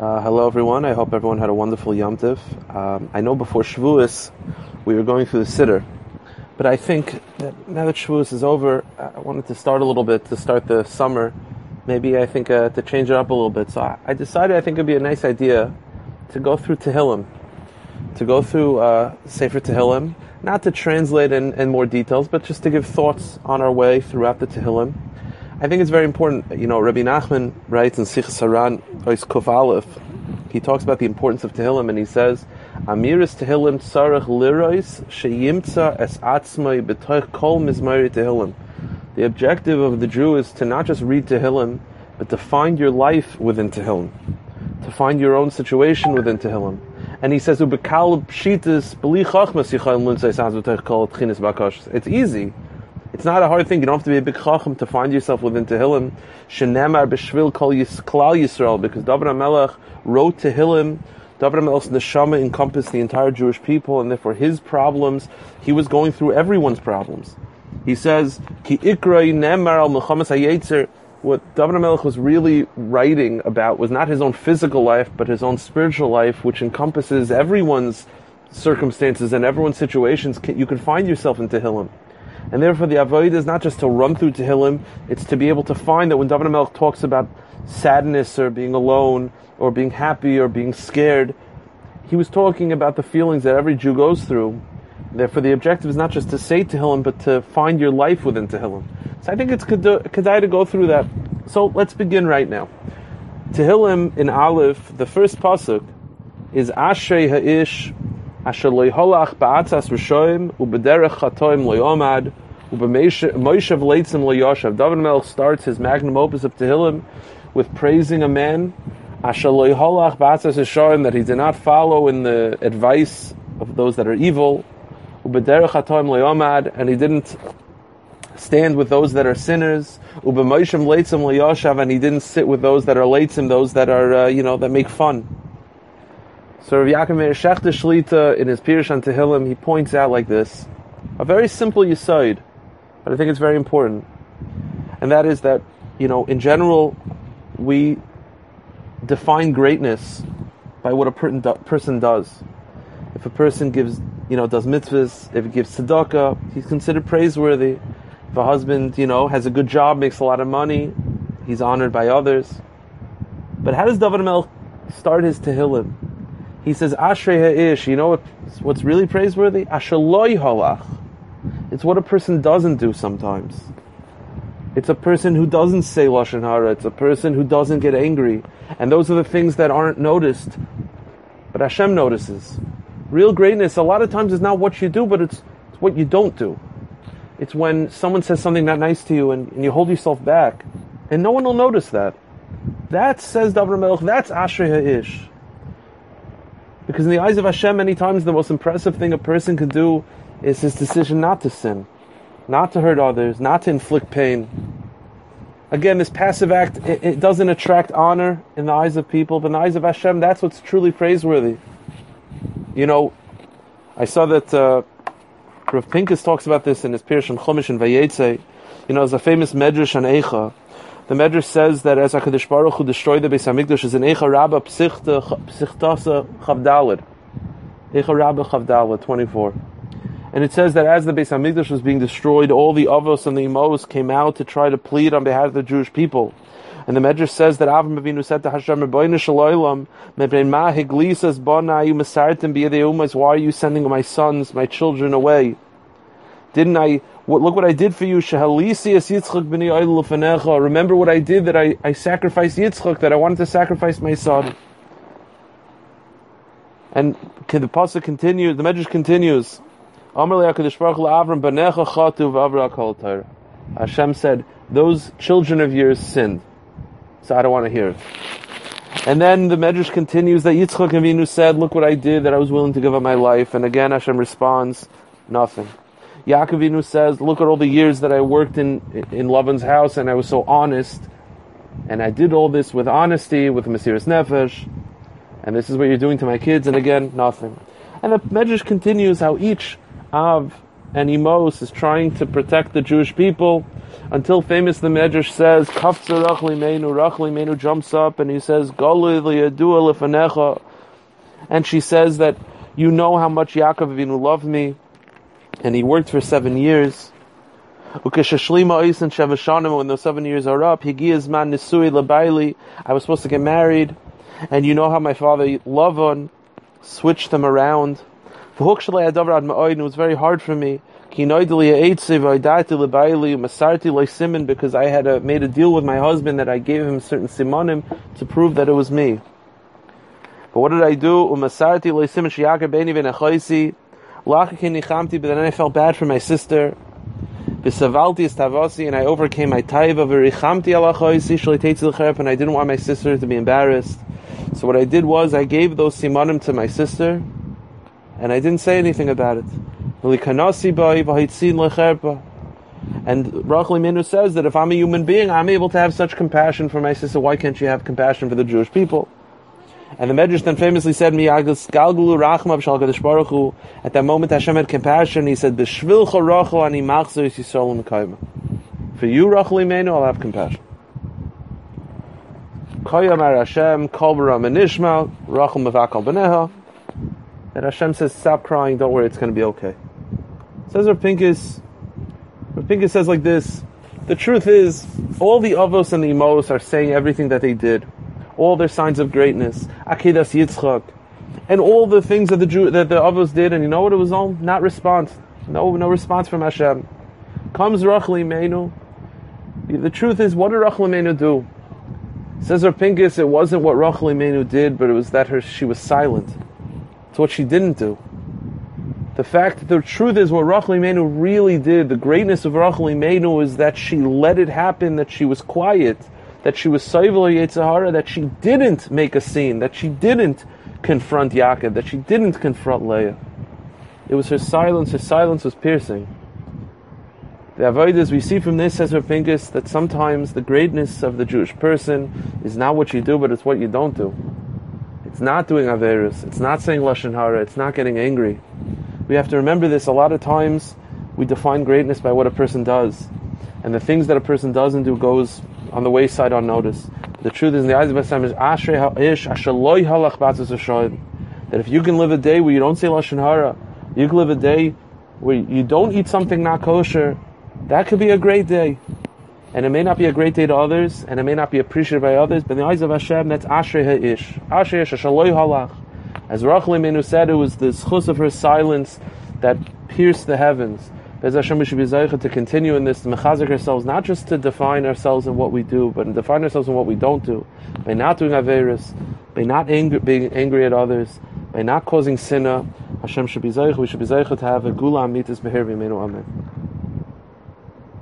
Hello everyone, I hope everyone had a wonderful Yom Tiv. I know before Shavuos we were going through the Siddur, but I think that now that Shavuos is over, I wanted to start a little bit, to start the summer, maybe I think to change it up a little bit. So I decided I think it'd be a nice idea to go through Tehillim, to go through Sefer Tehillim, not to translate in more details, but just to give thoughts on our way throughout the Tehillim. I think it's very important. You know, Rabbi Nachman writes in Sichas Haran, Ois Kuf Aleph, he talks about the importance of Tehillim, and he says, Amiris Tehillim tzarech lirois sheyimtza es atzmai b'toich kol mizmari Tehillim. The objective of the Jew is to not just read Tehillim, but to find your life within Tehillim, to find your own situation within Tehillim. And he says, Ubekal pshitas b'li chachmas yichayim luntzei saz b'toich kol tchinis b'akash. It's easy. It's not a hard thing. You don't have to be a big chacham to find yourself within Tehillim. Shenemar b'shvil kol klal Yisrael, because David HaMelech wrote Tehillim. David HaMelech's neshama encompassed the entire Jewish people, and therefore his problems, he was going through everyone's problems. He says, Ki ikroi nemar al mechamas hayetzer. What David HaMelech was really writing about was not his own physical life, but his own spiritual life, which encompasses everyone's circumstances and everyone's situations. You can find yourself in Tehillim. And therefore the avodah is not just to run through Tehillim, it's to be able to find that when David HaMelech talks about sadness or being alone or being happy or being scared, he was talking about the feelings that every Jew goes through. Therefore the objective is not just to say Tehillim, but to find your life within Tehillim. So I think it's kedai to go through that. So let's begin right now. Tehillim in Aleph, the first pasuk is Ashrei Ha'ish Asher lo yholach ba'atzas rishoim ubederech chatoim lo yomad u'b'moishav leitzim lo yoshav. David HaMelech starts his magnum opus of Tehillim with praising a man Asher lo yholach ba'atzas rishoim, that he did not follow in the advice of those that are evil, u'bederech chatoim lo yomad, and he didn't stand with those that are sinners, u'b'moishav leitzim lo yoshav, and he didn't sit with those that are leitzim, those that are that make fun. So Rav Yaakov Meir Shechter Shlita, in his Pirush on Tehillim, he points out like this, a very simple yesod, but I think it's very important. And that is that, in general, we define greatness by what a person does. If a person does mitzvahs, if he gives tzedakah, he's considered praiseworthy. If a husband, has a good job, makes a lot of money, he's honored by others. But how does David HaMelech start his Tehillim? He says, Ashrei Ha'ish, what's really praiseworthy? Asher lo yholach. It's what a person doesn't do sometimes. It's a person who doesn't say Lashon Hara. It's a person who doesn't get angry. And those are the things that aren't noticed. But Hashem notices. Real greatness, a lot of times, is not what you do, but it's what you don't do. It's when someone says something not nice to you and you hold yourself back. And no one will notice that. That, says David HaMelech, that's Ashrei Ha'ish. Because in the eyes of Hashem, many times the most impressive thing a person can do is his decision not to sin, not to hurt others, not to inflict pain. Again, this passive act, it doesn't attract honor in the eyes of people, but in the eyes of Hashem, that's what's truly praiseworthy. I saw that Rav Pinkus talks about this in his Pirush on Chumash and Vayetze. There's a famous Medrash on Eicha. The Medrash says that as HaKadosh Baruch Hu destroyed the Beis HaMikdash, is an Eicha Rabbah Psichtasa Chavdalad. Eicha Rabbah Chavdalad, 24. And it says that as the Beis HaMikdash was being destroyed, all the Avos and the Imos came out to try to plead on behalf of the Jewish people. And the Medrash says that Avram Avinu said to Hashem, Rebbeinu Shel Olam, Mepnei ma higlisas bonai u'masartem b'yedei umas, why are you sending my sons, my children away? Look what I did for you. Remember what I did, that I sacrificed Yitzchak, that I wanted to sacrifice my son. And the pasuk continues, the Medrash continues. Hashem said, those children of yours sinned. So I don't want to hear it. And then the Medrash continues that Yitzchak Avinu said, look what I did, that I was willing to give up my life. And again Hashem responds, nothing. Yaakov Avinu says, look at all the years that I worked in Lavan's house, and I was so honest, and I did all this with honesty, with Mesiras Nefesh, and this is what you're doing to my kids, and again, nothing. And the Medrash continues how each Av and Emos is trying to protect the Jewish people, until famous the Medrash says, Kafza Rachel Imeinu jumps up and he says, Golu liyadua lefanecha, and she says that you know how much Yaakov Avinu loved me, and he worked for 7 years. When those 7 years are up, I was supposed to get married, and you know how my father Lavan switched them around. It was very hard for me because I had made a deal with my husband that I gave him certain simonim to prove that it was me. But what did I do? But then I felt bad for my sister. And I overcame my taiva, and I didn't want my sister to be embarrassed. So what I did was I gave those simanim to my sister, and I didn't say anything about it. And Rachel Imeinu says that if I'm a human being, I'm able to have such compassion for my sister. Why can't she have compassion for the Jewish people? And the Medrash then famously said, at that moment Hashem had compassion. He said, for you, Rachel Imeinu, I'll have compassion. That Hashem says, stop crying, don't worry, it's going to be okay. Says Rav Pincus says like this, the truth is, all the Avos and the Imos are saying everything that they did. All their signs of greatness, Akedas Yitzchak, and all the things that the Avos did, and you know what it was all? Not response. No response from Hashem. Comes Rachel Imeinu. The truth is, what did Rachel Imeinu do? Says Rav Pincus, it wasn't what Rachel Imeinu did, but it was that she was silent. It's what she didn't do. The truth is, what Rachel Imeinu really did, the greatness of Rachel Imeinu is that she let it happen, that she was quiet, that she was Soivel Yetzirah, that she didn't make a scene, that she didn't confront Yaakov, that she didn't confront Leah. It was her silence was piercing. The Avodas we see from this, says Rav Pincus, that sometimes the greatness of the Jewish person is not what you do, but it's what you don't do. It's not doing Averis, it's not saying Lashon Hara, it's not getting angry. We have to remember this. A lot of times we define greatness by what a person does, and the things that a person doesn't do goes on the wayside unnoticed. The truth is, in the eyes of Hashem, is Ashrei Ha'ish Asher Lo Yhalach Batzos Hashoyim. That if you can live a day where you don't say Lashon Hara, you can live a day where you don't eat something not kosher, that could be a great day. And it may not be a great day to others, and it may not be appreciated by others, but in the eyes of Hashem, that's Ashrei Ha'ish. Ashrei Ha'ish Asher Lo Yhalach. As Rachel Imeinu said, it was the schus of her silence that pierced the heavens. Bez Hashem, we should be zeicha to continue in this, to mechazik ourselves, not just to define ourselves in what we do, but to define ourselves in what we don't do. By not doing averis, by not being angry at others, by not causing sinna. Hashem should be zeicha, we should be zeicha to have a gula amitis beher v'imenu amen.